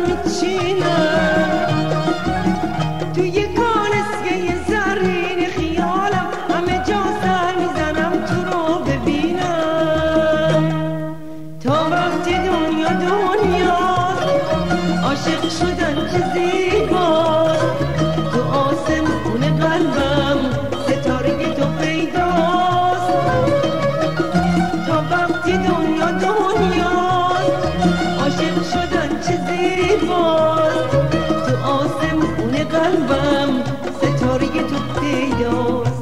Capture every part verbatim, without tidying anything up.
میچینم توی کالسکه زرین خیالم، همه جا سر میزنم تو رو ببینم. تا وقتی دنیا دنیاست عاشق شدن چه زیباست، تو آسمون قلبم ستاره تو پیداست. تا وقتی دنیا دنیاست عاشق شدن چه زیباست، تو آسمون قلبم ستاره تو پیداست.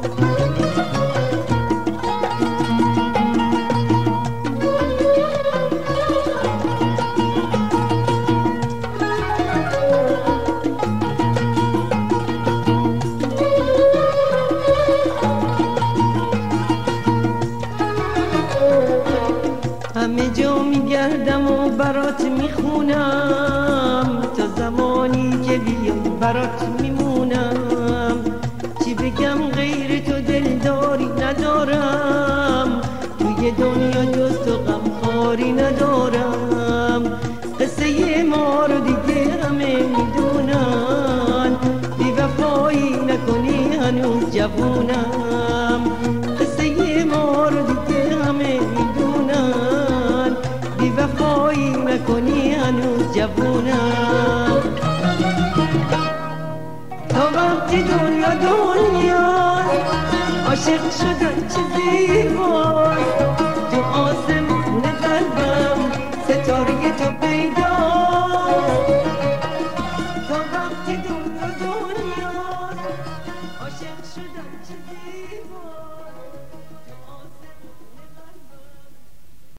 همه جا میگردم و برات میخونم، تا زمانی که بیام برات میمونم. چی بگم غیر تو دلداری ندارم، توی دنیا جز تو غمخواری ندارم. قصه ما رو دیگه همه میدونن، بی وفایی نکنی هنوز جوونم. قصه ما رو دیگه همه میدونن، بی وفایی نکنی هنوز جوونم. تا وقتی دنیا دنیا عاشق شدن چه زیباست، تو آسمون قلبم ستاره تو پیداست. تا وقتی دنیا